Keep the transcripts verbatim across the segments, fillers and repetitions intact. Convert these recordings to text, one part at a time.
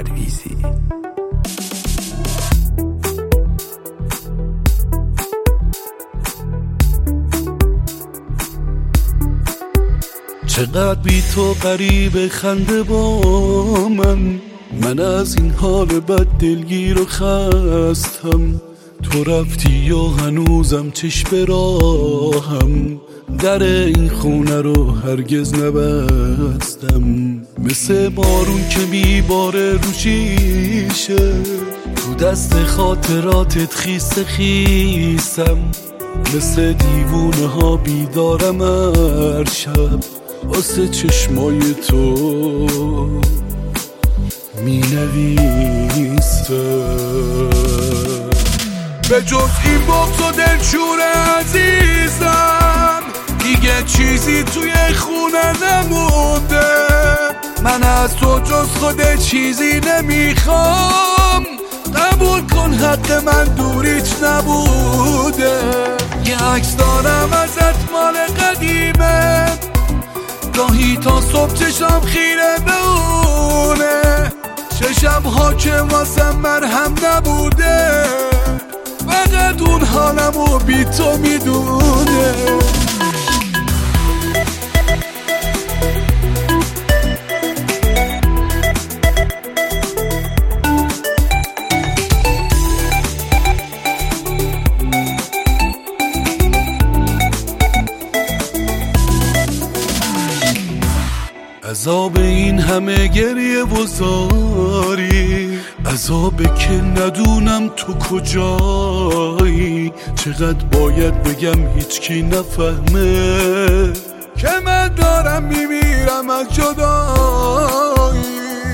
پرویزی. چقدر بی تو غریب خنده با من، من از این حال بد دلگیر و خستم. تو رفتی و هنوزم چشم به راهم، در این خونه رو هرگز نبستم. مثل بارون که میباره رو شیشه، تو دست خاطراتت خیس خیسم. مثل دیوونه ها بیدارم هر شب، واسه چشمای تو می نویسم. به جز این بغض و دلشور عزیزم دیگه چیزی توی خونه نمونده. من از تو جز خود چیزی نمیخوام، قبول کن حق من دوریت نبوده. یه عکس دارم ازت مال قدیمه، گاهی تا صبح چشم خیره به اونه. چشم ها که واسم مرهم نبوده، فقط اون حالمو بی تو میدونه. عذاب این همه گریه و زاری، عذاب که ندونم تو کجایی. چقدر باید بگم هیچکی نفهمه که من دارم میمیرم از جدایی.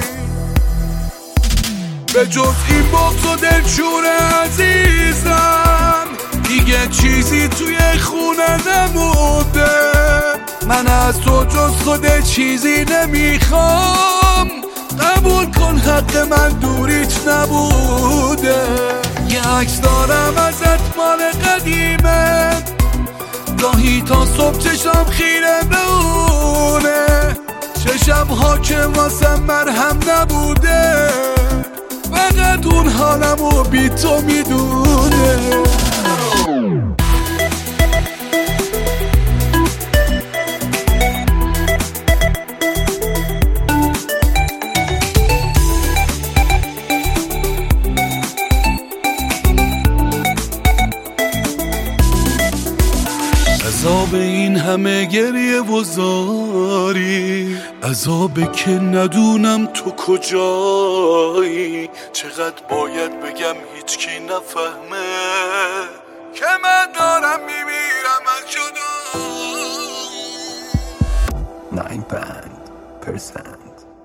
به جز این بغض و دلشور عزیزم دیگه چیزی توی خونه نمونده. من از تو جز خود چیزی نمیخوام، قبول کن حق من دوریت نبوده. یه عکس دارم ازت مال قدیمه، گاهی تا صبح چشم خیره به اونه. چشم ها که واسم مرهم نبوده، فقط اون حالمو بی تو میدونه. عذاب این همه گریه و زاری، عذاب که ندونم تو کجایی. چقدر باید بگم هیچکی نفهمه که من دارم میمیرم از جدایی. ناین پند پرسنت